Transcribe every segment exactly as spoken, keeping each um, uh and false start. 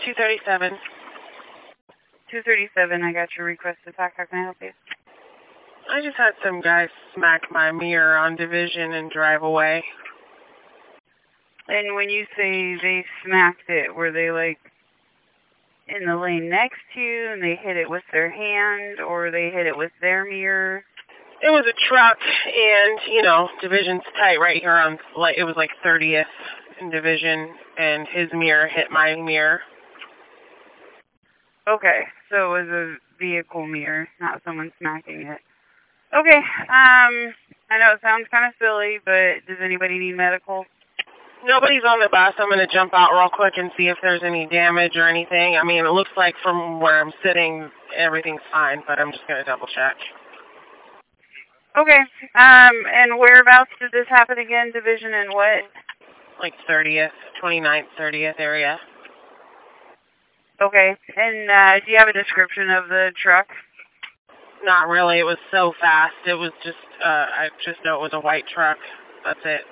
two thirty-seven. two thirty-seven, I got your request to talk. How can I help you? I just had some guy smack my mirror on Division and drive away. And when you say they smacked it, were they like in the lane next to you and they hit it with their hand, or they hit it with their mirror? It was a truck, and, you know, Division's tight right here on, like, it was like thirtieth in Division, and his mirror hit my mirror. Okay, so it was a vehicle mirror, not someone smacking it. Okay, um, I know it sounds kind of silly, but does anybody need medical? Nobody's on the bus. I'm going to jump out real quick and see if there's any damage or anything. I mean, it looks like from where I'm sitting, everything's fine, but I'm just going to double check. Okay, um, and whereabouts did this happen again? Division and what? Like thirtieth, twenty-ninth, thirtieth area. Okay, and uh, do you have a description of the truck? Not really. It was so fast. It was just, uh, I just know it was a white truck. That's it.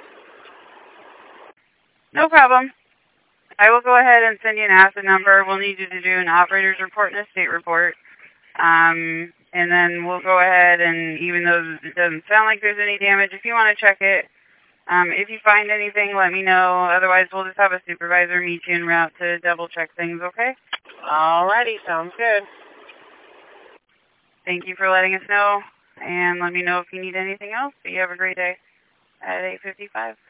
No problem. I will go ahead and send you an asset number. We'll need you to do an operator's report and a state report. Um, and then we'll go ahead and, even though it doesn't sound like there's any damage, if you want to check it, um, if you find anything, let me know. Otherwise, we'll just have a supervisor meet you en route to double check things, okay? Alrighty, sounds good. Thank you for letting us know, and let me know if you need anything else. But you have a great day at eight fifty-five.